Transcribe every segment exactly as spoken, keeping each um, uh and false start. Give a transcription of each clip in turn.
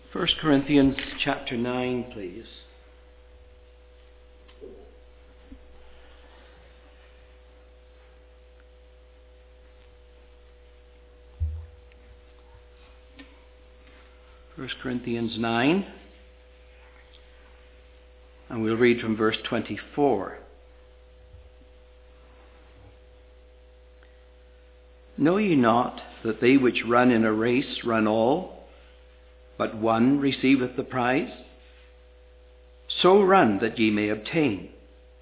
First Corinthians chapter nine, please. First Corinthians nine, and we'll read from verse twenty-four. Know ye not that they which run in a race run all, but one receiveth the prize? So run that ye may obtain.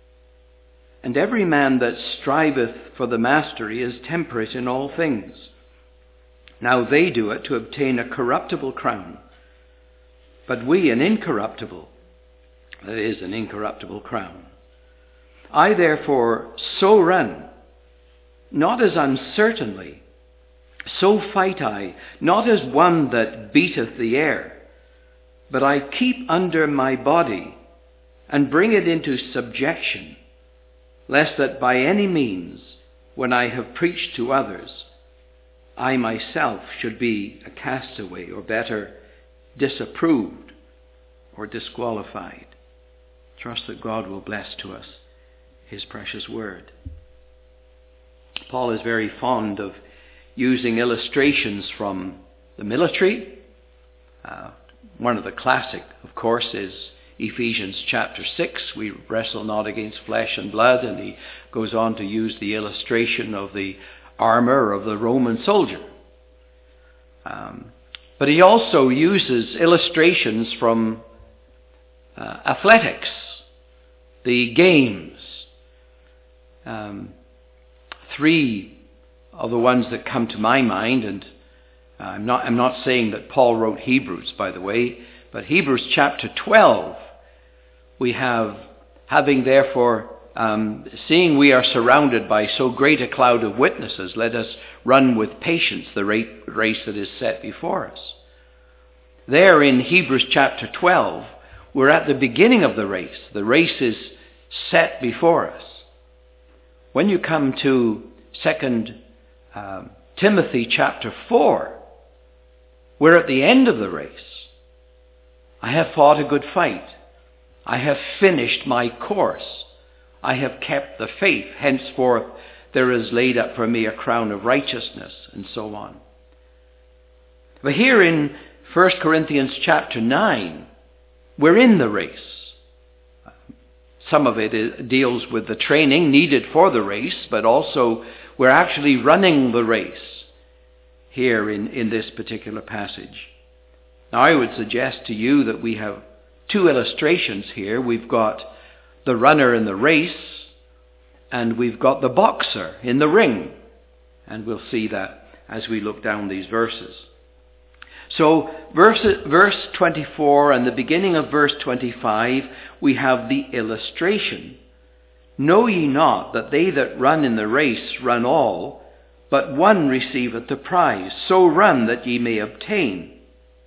And every man that striveth for the mastery is temperate in all things. Now they do it to obtain a corruptible crown, but we an incorruptible, that is, an incorruptible crown. I therefore so run, not as uncertainly, so fight I, not as one that beateth the air, but I keep under my body, and bring it into subjection, lest that by any means, when I have preached to others, I myself should be a castaway, or better, disapproved or disqualified. Trust that God will bless to us his precious word. Paul is very fond of using illustrations from the military. Uh, one of the classic, of course, is Ephesians chapter six. We wrestle not against flesh and blood, and he goes on to use the illustration of the armor of the Roman soldier. Um, but he also uses illustrations from uh, athletics, the games. Um, three of the ones that come to my mind, and uh, I'm not I'm not saying that Paul wrote Hebrews, by the way, but Hebrews chapter twelve, we have, having therefore, um, seeing we are surrounded by so great a cloud of witnesses, let us run with patience the race that is set before us. There in Hebrews chapter twelve, we're at the beginning of the race. The race is set before us. When you come to Second um, Timothy chapter four, we're at the end of the race. I have fought a good fight. I have finished my course. I have kept the faith. Henceforth there is laid up for me a crown of righteousness, and so on. But here in First Corinthians chapter nine, we're in the race. Some of it is, deals with the training needed for the race, but also we're actually running the race here in, in this particular passage. Now I would suggest to you that we have two illustrations here. We've got the runner in the race, and we've got the boxer in the ring. And we'll see that as we look down these verses. So verse, verse twenty-four and the beginning of verse twenty-five, we have the illustration. Know ye not that they that run in the race run all, but one receiveth the prize? So run that ye may obtain.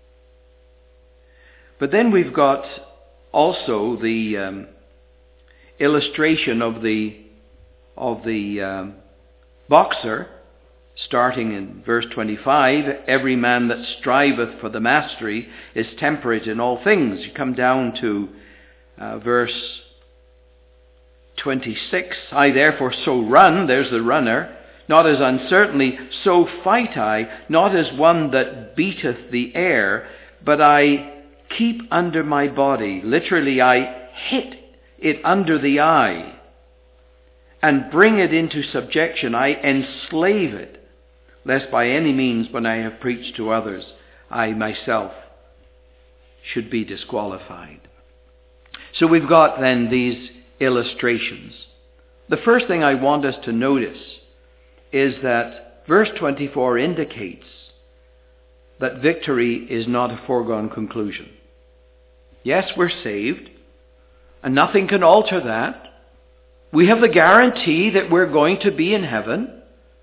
But then we've got also the um, illustration of the of the um, boxer. Starting in verse twenty-five, every man that striveth for the mastery is temperate in all things. You come down to uh, verse twenty-six. I therefore so run, there's the runner, not as uncertainly, so fight I, not as one that beateth the air, but I keep under my body. Literally, I hit it under the eye and bring it into subjection. I enslave it, lest by any means, when I have preached to others, I myself should be disqualified. So we've got then these illustrations. The first thing I want us to notice is that verse twenty-four indicates that victory is not a foregone conclusion. Yes, we're saved, and nothing can alter that. We have the guarantee that we're going to be in heaven.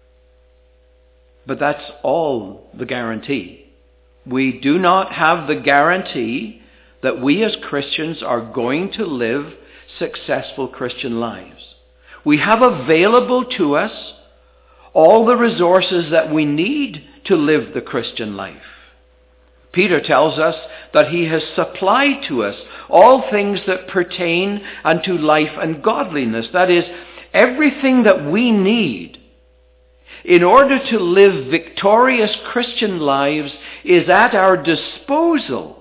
But that's all the guarantee. We do not have the guarantee that we as Christians are going to live successful Christian lives. We have available to us all the resources that we need to live the Christian life. Peter tells us that he has supplied to us all things that pertain unto life and godliness. That is, everything that we need in order to live victorious Christian lives is at our disposal.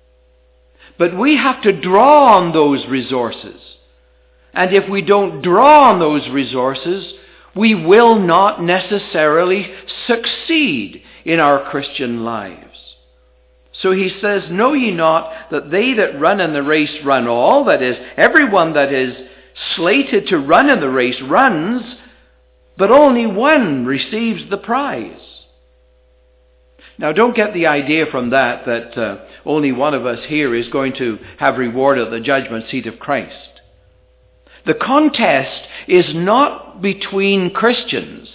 But we have to draw on those resources. And if we don't draw on those resources, we will not necessarily succeed in our Christian lives. So he says, know ye not that they that run in the race run all? That is, everyone that is slated to run in the race runs, but only one receives the prize. Now, don't get the idea from that that uh, only one of us here is going to have reward at the judgment seat of Christ. The contest is not between Christians.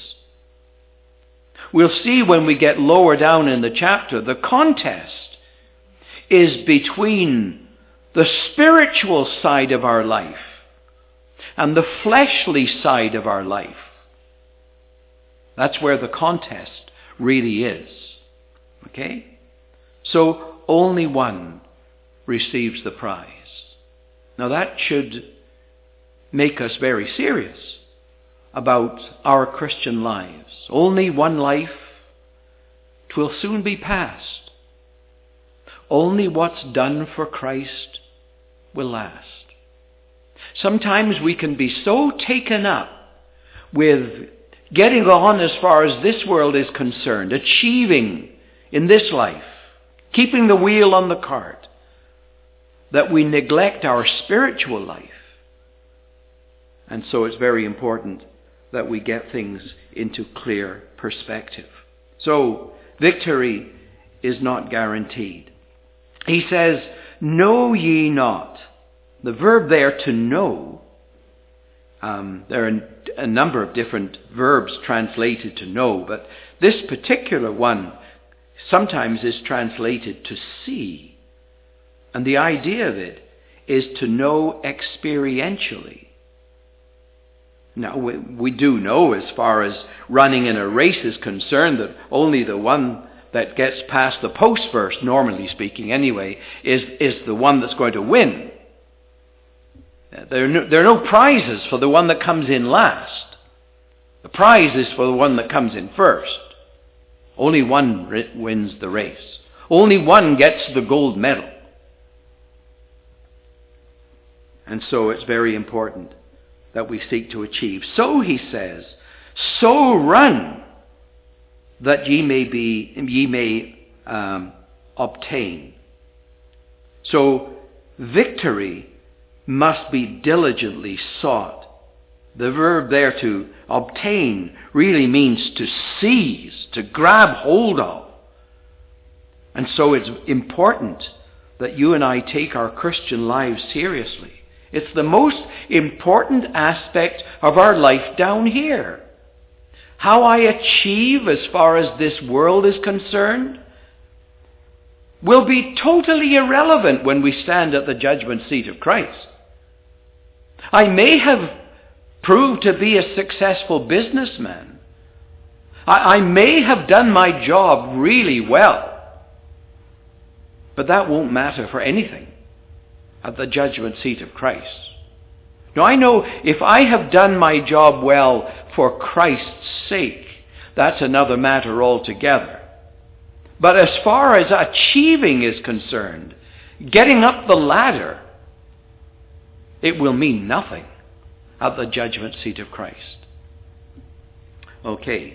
We'll see when we get lower down in the chapter. The contest is between the spiritual side of our life and the fleshly side of our life. That's where the contest really is. Okay? So only one receives the prize. Now that should make us very serious about our Christian lives. Only one life. 'Twill soon be past. Only what's done for Christ will last. Sometimes we can be so taken up with getting on as far as this world is concerned, achieving in this life, keeping the wheel on the cart, that we neglect our spiritual life. And so it's very important that we get things into clear perspective. So, victory is not guaranteed. He says, know ye not. The verb there, to know, um, there are a number of different verbs translated to know, but this particular one sometimes is translated to see. And the idea of it is to know experientially. Now, we, we do know, as far as running in a race is concerned, that only the one that gets past the post first, normally speaking anyway, is, is the one that's going to win. There are, no, there are no prizes for the one that comes in last. The prize is for the one that comes in first. Only one wins the race. Only one gets the gold medal. And so it's very important that we seek to achieve. So he says, so run that ye may be, ye may um, obtain. So victory must be diligently sought. The verb there, to obtain, really means to seize, to grab hold of. And so it's important that you and I take our Christian lives seriously. It's the most important aspect of our life down here. How I achieve as far as this world is concerned will be totally irrelevant when we stand at the judgment seat of Christ. I may have proved to be a successful businessman. I, I may have done my job really well. But that won't matter for anything at the judgment seat of Christ. Now, I know if I have done my job well for Christ's sake, that's another matter altogether. But as far as achieving is concerned, getting up the ladder, it will mean nothing at the judgment seat of Christ. Okay.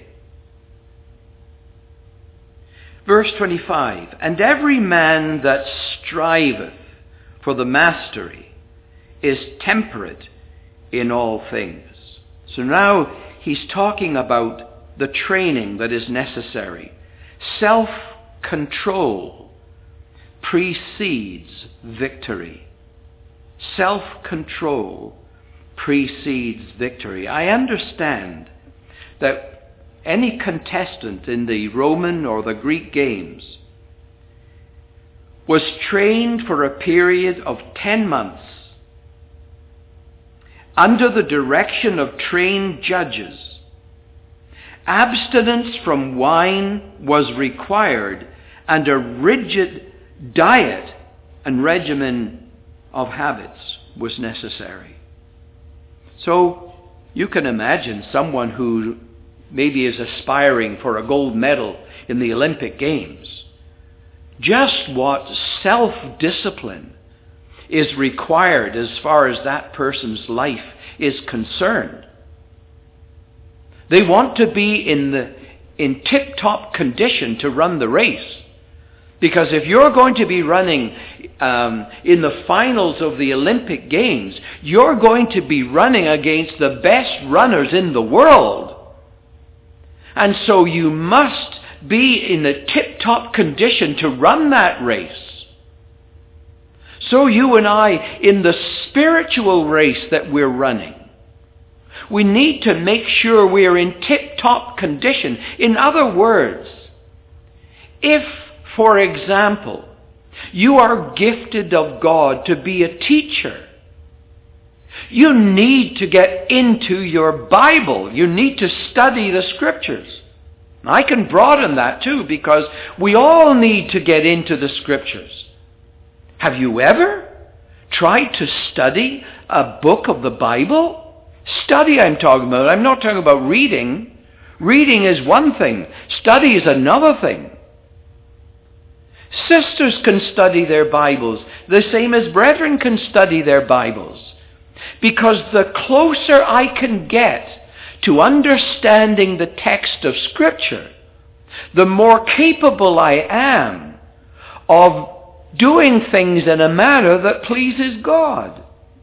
Verse twenty-five, and every man that striveth for the mastery is temperate in all things. So now he's talking about the training that is necessary. Self-control precedes victory. Self-control precedes victory. I understand that any contestant in the Roman or the Greek games was trained for a period of ten months under the direction of trained judges. Abstinence from wine was required, and a rigid diet and regimen of habits was necessary. So you can imagine someone who maybe is aspiring for a gold medal in the Olympic Games, just what self-discipline is required as far as that person's life is concerned. They want to be in the in tip-top condition to run the race. Because if you're going to be running um, in the finals of the Olympic Games, you're going to be running against the best runners in the world. And so you must be in a tip-top condition to run that race. So you and I, in the spiritual race that we're running, we need to make sure we're in tip-top condition. In other words, if, for example, you are gifted of God to be a teacher, you need to get into your Bible. You need to study the Scriptures. I can broaden that too, because we all need to get into the Scriptures. Have you ever tried to study a book of the Bible? Study I'm talking about. I'm not talking about reading. Reading is one thing. Study is another thing. Sisters can study their Bibles the same as brethren can study their Bibles. Because the closer I can get to understanding the text of Scripture, the more capable I am of doing things in a manner that pleases God.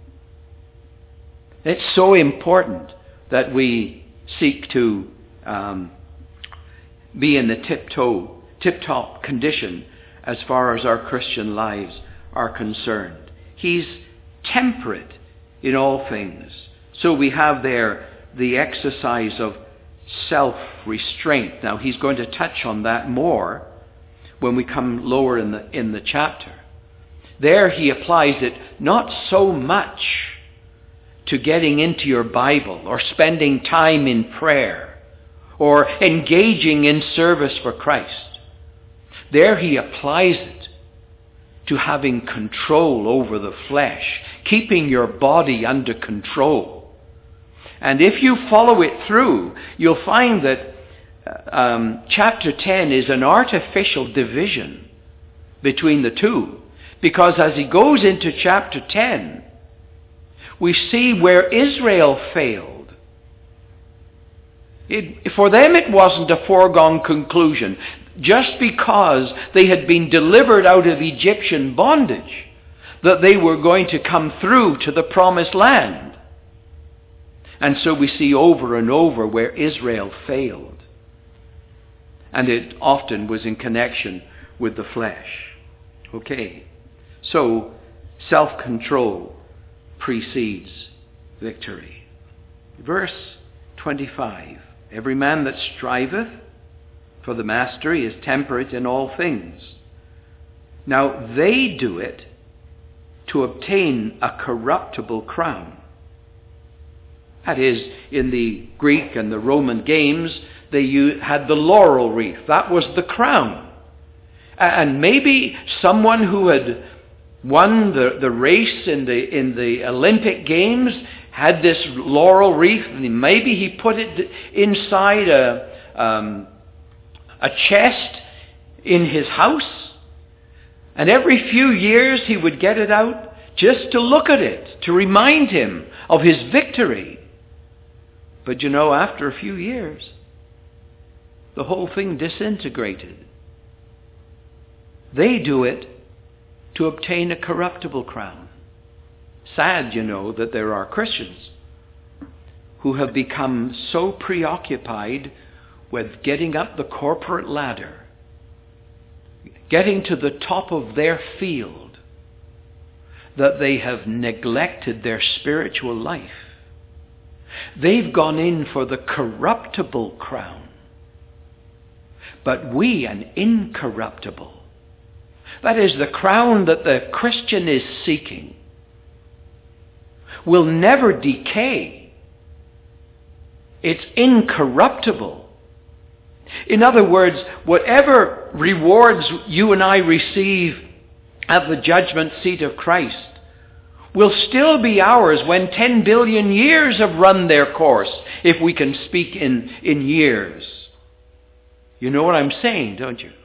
It's so important that we seek to um, be in the tip-toe, tip-top condition as far as our Christian lives are concerned. He's temperate in all things. So we have there the exercise of self-restraint. Now he's going to touch on that more when we come lower in the in the chapter. There he applies it not so much to getting into your Bible or spending time in prayer or engaging in service for Christ. There he applies it to having control over the flesh, keeping your body under control. And if you follow it through, you'll find that um, chapter ten is an artificial division between the two. Because as he goes into chapter ten, we see where Israel failed. It, for them it wasn't a foregone conclusion. Just because they had been delivered out of Egyptian bondage, that they were going to come through to the promised land. And so we see over and over where Israel failed. And it often was in connection with the flesh. Okay, so self-control precedes victory. Verse twenty-five, every man that striveth for the mastery is temperate in all things. Now they do it to obtain a corruptible crown. That is, in the Greek and the Roman games, they had the laurel wreath. That was the crown. And maybe someone who had won the, the race in the, in the Olympic Games had this laurel wreath, and maybe he put it inside a, um, a chest in his house, and every few years he would get it out just to look at it, to remind him of his victory. But you know, after a few years, the whole thing disintegrated. They do it to obtain a corruptible crown. Sad, you know, that there are Christians who have become so preoccupied with getting up the corporate ladder, getting to the top of their field, that they have neglected their spiritual life. They've gone in for the corruptible crown, but we an incorruptible. That is, the crown that the Christian is seeking will never decay. It's incorruptible. In other words, whatever rewards you and I receive at the judgment seat of Christ will still be ours when ten billion years have run their course, if we can speak in, in years. You know what I'm saying, don't you?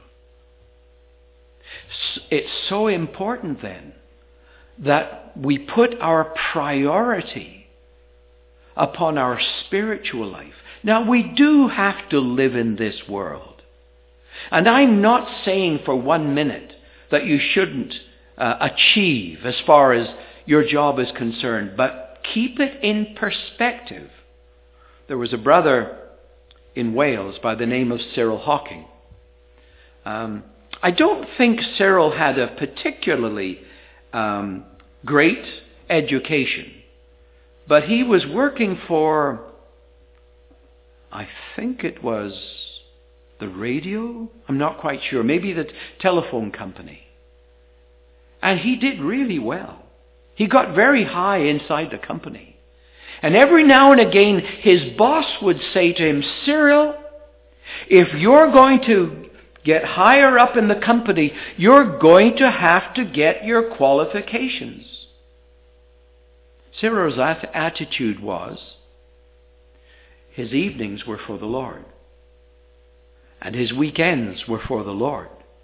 It's so important then that we put our priority upon our spiritual life. Now, we do have to live in this world. And I'm not saying for one minute that you shouldn't uh, achieve as far as your job is concerned, but keep it in perspective. There was a brother in Wales by the name of Cyril Hawking. Um, I don't think Cyril had a particularly um, great education, but he was working for, I think it was the radio? I'm not quite sure. Maybe the telephone company. And he did really well. He got very high inside the company. And every now and again, his boss would say to him, Cyril, if you're going to get higher up in the company, you're going to have to get your qualifications. Cyril's attitude was, his evenings were for the Lord. And his weekends were for the Lord.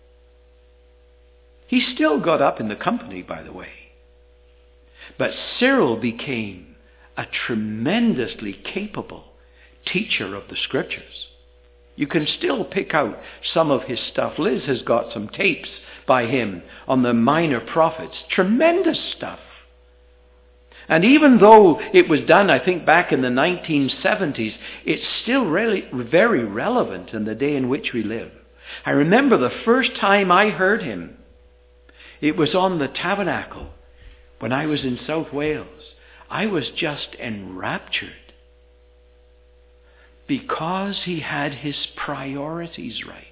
He still got up in the company, by the way. But Cyril became a tremendously capable teacher of the Scriptures. You can still pick out some of his stuff. Liz has got some tapes by him on the minor prophets. Tremendous stuff. And even though it was done, I think, back in the nineteen seventies, it's still really very relevant in the day in which we live. I remember the first time I heard him, it was on the Tabernacle when I was in South Wales. I was just enraptured because he had his priorities right.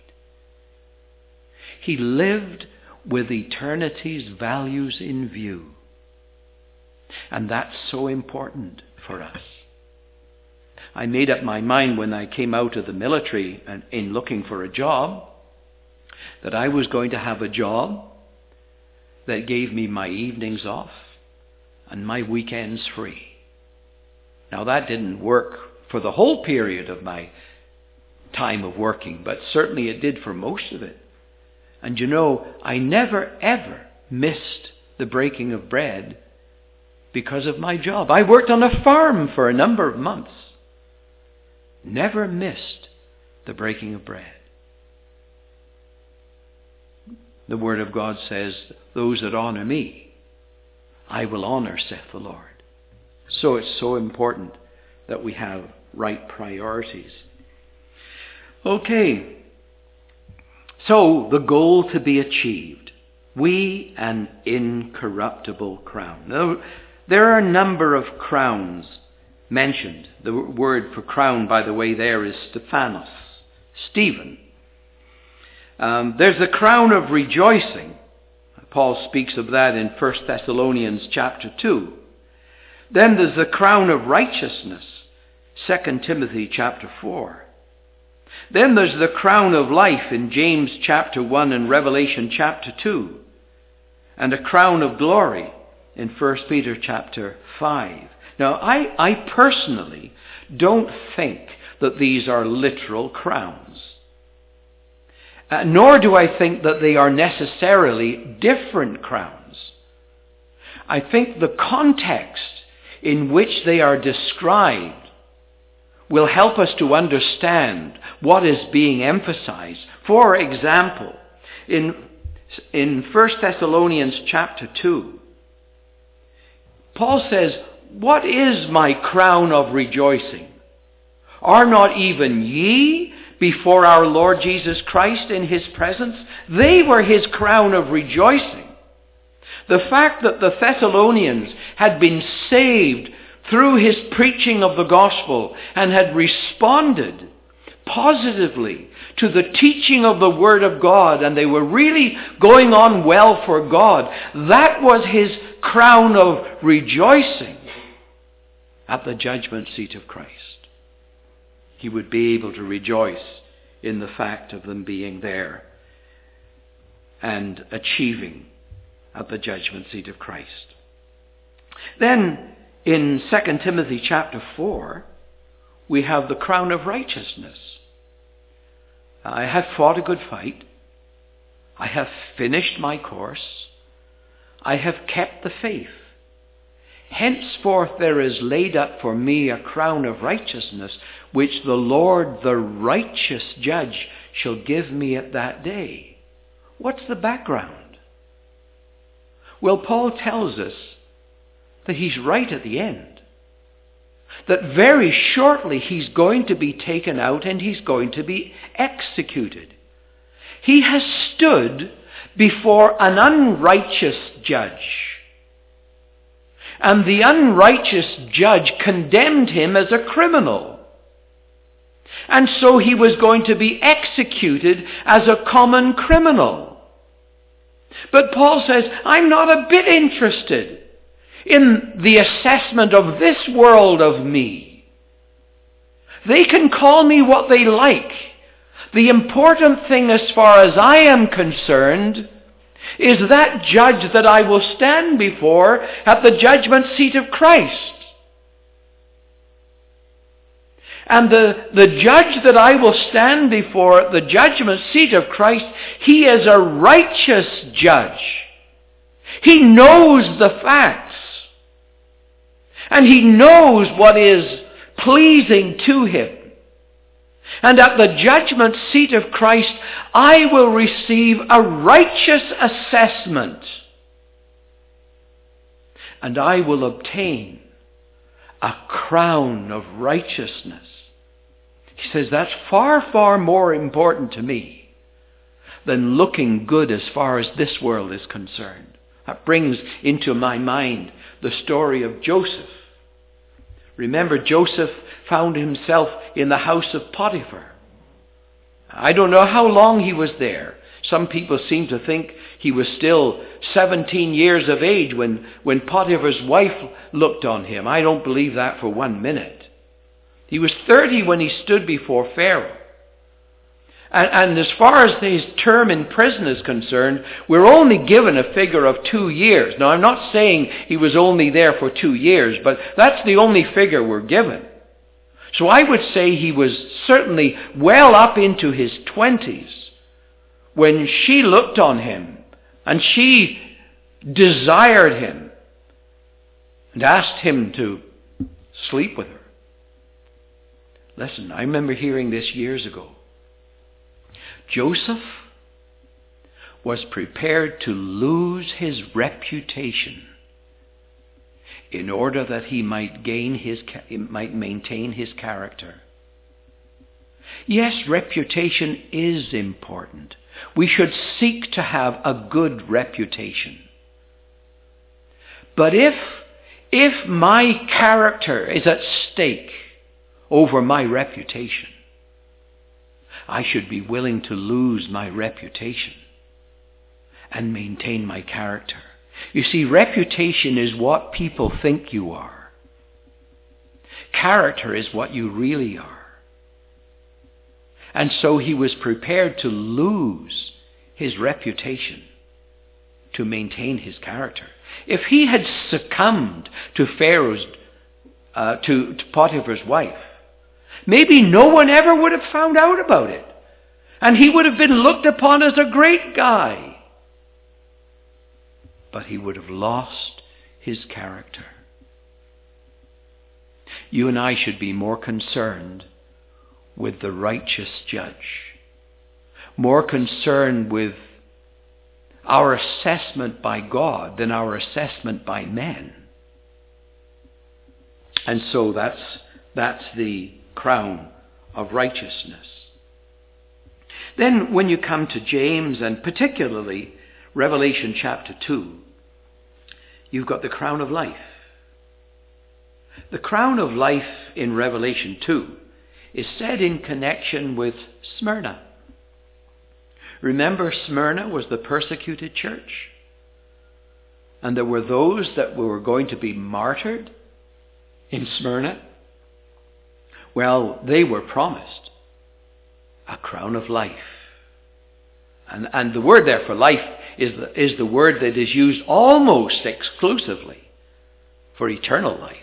He lived with eternity's values in view. And that's so important for us. I made up my mind when I came out of the military and in looking for a job that I was going to have a job that gave me my evenings off and my weekends free. Now that didn't work for the whole period of my time of working, but certainly it did for most of it. And you know, I never ever missed the breaking of bread because of my job. I worked on a farm for a number of months. Never missed the breaking of bread. The Word of God says, those that honor me, I will honor, saith the Lord. So it's so important that we have right priorities. Okay. So the goal to be achieved. We an incorruptible crown. Now, there are a number of crowns mentioned. The word for crown, by the way, there is Stephanos, Stephen. Um, there's the crown of rejoicing. Paul speaks of that in First Thessalonians chapter two. Then there's the crown of righteousness, Second Timothy chapter four. Then there's the crown of life in James chapter one and Revelation chapter two. And a crown of glory in First Peter chapter five. Now, I, I personally don't think that these are literal crowns. Uh, nor do I think that they are necessarily different crowns. I think the context in which they are described will help us to understand what is being emphasized. For example, in, in First Thessalonians chapter two, Paul says, what is my crown of rejoicing? Are not even ye before our Lord Jesus Christ in his presence? They were his crown of rejoicing. The fact that the Thessalonians had been saved through his preaching of the gospel and had responded positively to the teaching of the Word of God, and they were really going on well for God, that was his crown of rejoicing at the judgment seat of Christ. He would be able to rejoice in the fact of them being there and achieving at the judgment seat of Christ. Then in Second Timothy chapter four, we have the crown of righteousness. I have fought a good fight. I have finished my course. I have kept the faith. Henceforth there is laid up for me a crown of righteousness, which the Lord, the righteous judge, shall give me at that day. What's the background? Well, Paul tells us that he's right at the end. That very shortly he's going to be taken out and he's going to be executed. He has stood before an unrighteous judge. And the unrighteous judge condemned him as a criminal. And so he was going to be executed as a common criminal. But Paul says, I'm not a bit interested in the assessment of this world of me. They can call me what they like. The important thing as far as I am concerned is that judge that I will stand before at the judgment seat of Christ. And the, the judge that I will stand before at the judgment seat of Christ, he is a righteous judge. He knows the facts. And he knows what is pleasing to him. And at the judgment seat of Christ, I will receive a righteous assessment. And I will obtain a crown of righteousness. He says that's far, far more important to me than looking good as far as this world is concerned. That brings into my mind the story of Joseph. Remember, Joseph found himself in the house of Potiphar. I don't know how long he was there. Some people seem to think he was still seventeen years of age when, when Potiphar's wife looked on him. I don't believe that for one minute. He was thirty when he stood before Pharaoh. And, and as far as his term in prison is concerned, we're only given a figure of two years. Now, I'm not saying he was only there for two years, but that's the only figure we're given. So I would say he was certainly well up into his twenties when she looked on him and she desired him and asked him to sleep with her. Listen, I remember hearing this years ago. Joseph was prepared to lose his reputation in order that he might gain his, might maintain his character. Yes, reputation is important. We should seek to have a good reputation. But if, if my character is at stake over my reputation, I should be willing to lose my reputation and maintain my character. You see, reputation is what people think you are. Character is what you really are. And so he was prepared to lose his reputation to maintain his character. If he had succumbed to Pharaoh's, uh, to, to Potiphar's wife, maybe no one ever would have found out about it. And he would have been looked upon as a great guy. But he would have lost his character. You and I should be more concerned with the righteous judge. More concerned with our assessment by God than our assessment by men. And so that's, that's the crown of righteousness. Then when you come to James, and particularly Revelation chapter two, you've got the crown of life. The crown of life in Revelation two is said in connection with Smyrna. Remember, Smyrna was the persecuted church. And there were those that were going to be martyred in Smyrna. Well, they were promised a crown of life. And, and the word there for life is the, is the word that is used almost exclusively for eternal life.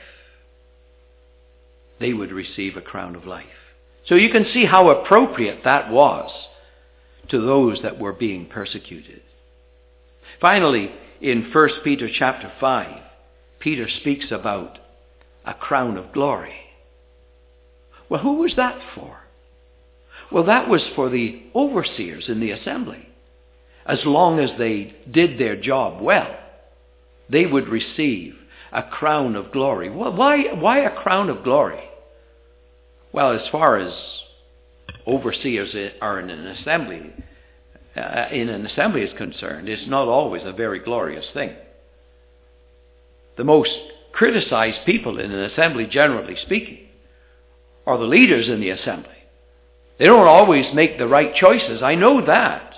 They would receive a crown of life. So you can see how appropriate that was to those that were being persecuted. Finally, in First Peter chapter five, Peter speaks about a crown of glory. Well, who was that for? Well, that was for the overseers in the assembly. As long as they did their job well, they would receive a crown of glory. Well, why, why a crown of glory? Well, as far as overseers are in an assembly, uh, in an assembly is concerned, it's not always a very glorious thing. The most criticized people in an assembly, generally speaking, are the leaders in the assembly. They don't always make the right choices. I know that.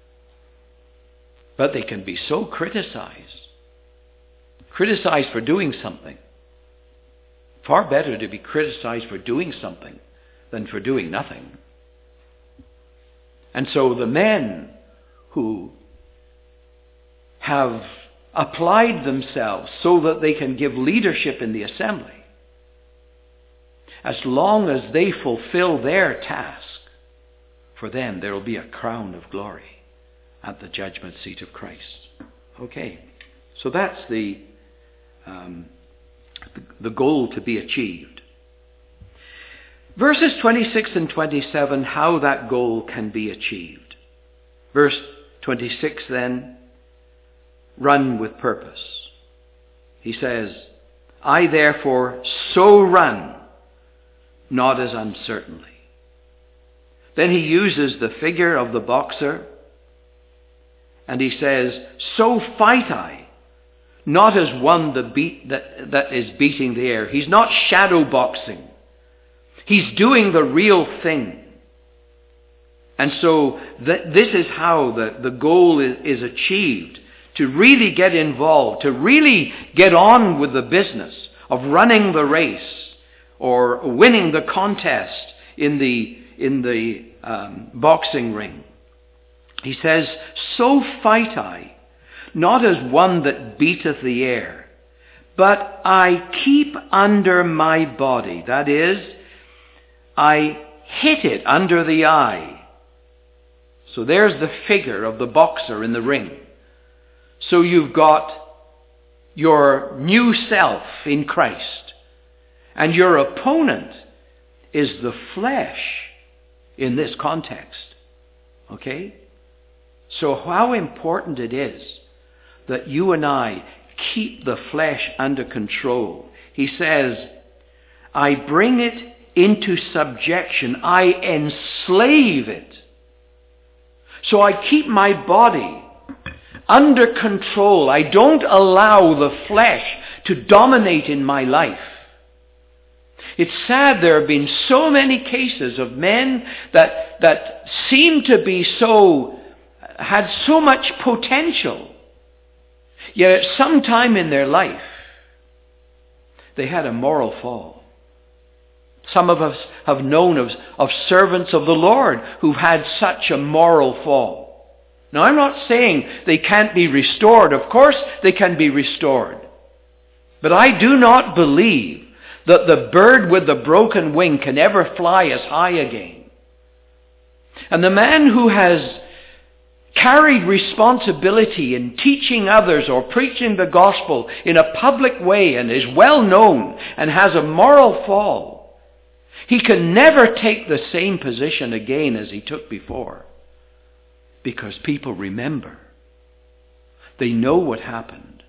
But they can be so criticized. Criticized for doing something. Far better to be criticized for doing something than for doing nothing. And so the men who have applied themselves so that they can give leadership in the assembly, as long as they fulfill their task, for them there will be a crown of glory at the judgment seat of Christ. Okay, so that's the, um, the, the goal to be achieved. Verses twenty-six and twenty-seven, how that goal can be achieved. Verse twenty-six then, run with purpose. He says, I therefore so run, not as uncertainly. Then he uses the figure of the boxer, and he says, so fight I, not as one that, beat, that, that is beating the air. He's not shadow boxing. He's doing the real thing. And so th- this is how the, the goal is, is achieved, to really get involved, to really get on with the business of running the race or winning the contest in the, in the um, boxing ring. He says, so fight I, not as one that beateth the air, but I keep under my body. That is, I hit it under the eye. So there's the figure of the boxer in the ring. So you've got your new self in Christ, and your opponent is the flesh in this context. Okay? So how important it is that you and I keep the flesh under control. He says, I bring it into subjection. I enslave it. So I keep my body under control. I don't allow the flesh to dominate in my life. It's sad there have been so many cases of men that, that seem to be so, had so much potential, yet at some time in their life, they had a moral fall. Some of us have known of, of servants of the Lord who've had such a moral fall. Now, I'm not saying they can't be restored. Of course they can be restored. But I do not believe that the bird with the broken wing can ever fly as high again. And the man who has carried responsibility in teaching others or preaching the gospel in a public way and is well known and has a moral fall, he can never take the same position again as he took before. Because people remember. They know what happened.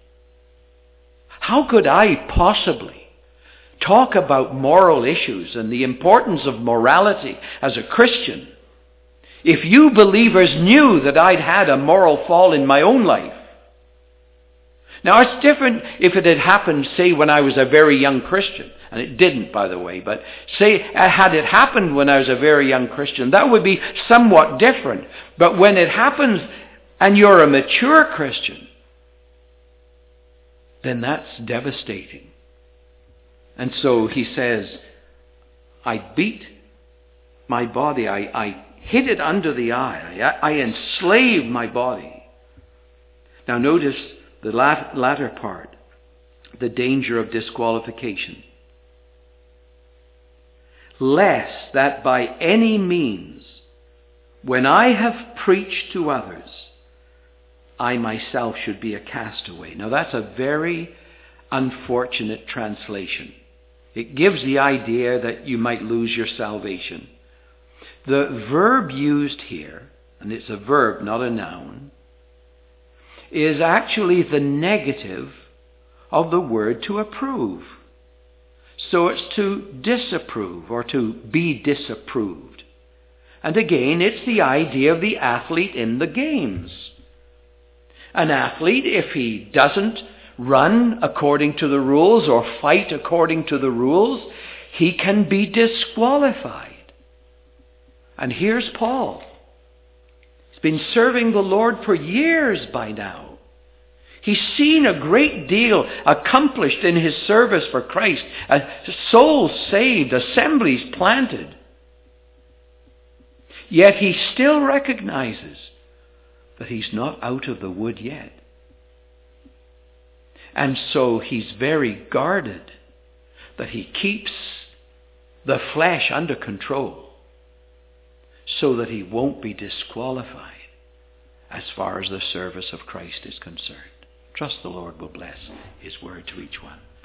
How could I possibly talk about moral issues and the importance of morality as a Christian if you believers knew that I'd had a moral fall in my own life? Now, it's different if it had happened, say, when I was a very young Christian. And it didn't, by the way. But say, had it happened when I was a very young Christian, that would be somewhat different. But when it happens and you're a mature Christian, then that's devastating. And so he says, I beat my body, I, I hid it under the eye. I, I enslaved my body. Now notice the lat- latter part, the danger of disqualification. Lest that by any means, when I have preached to others, I myself should be a castaway. Now that's a very unfortunate translation. It gives the idea that you might lose your salvation. The verb used here, and it's a verb, not a noun, is actually the negative of the word to approve. So it's to disapprove or to be disapproved. And again, it's the idea of the athlete in the games. An athlete, if he doesn't run according to the rules or fight according to the rules, he can be disqualified. And here's Paul. He's been serving the Lord for years by now. He's seen a great deal accomplished in his service for Christ. Souls saved, assemblies planted. Yet he still recognizes that he's not out of the wood yet. And so he's very guarded that he keeps the flesh under control so that he won't be disqualified as far as the service of Christ is concerned. Trust the Lord will bless his word to each one.